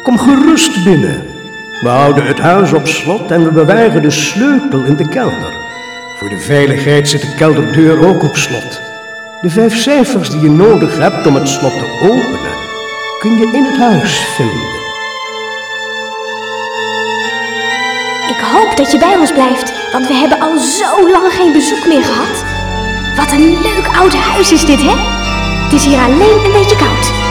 Kom gerust binnen. We houden het huis op slot en we bewaren de sleutel in de kelder. Voor de veiligheid zit de kelderdeur ook op slot. De 5 cijfers die je nodig hebt om het slot te openen, kun je in het huis vinden. Ik hoop dat je bij ons blijft, want we hebben al zo lang geen bezoek meer gehad. Wat een leuk oud huis is dit, hè? Het is hier alleen een beetje koud.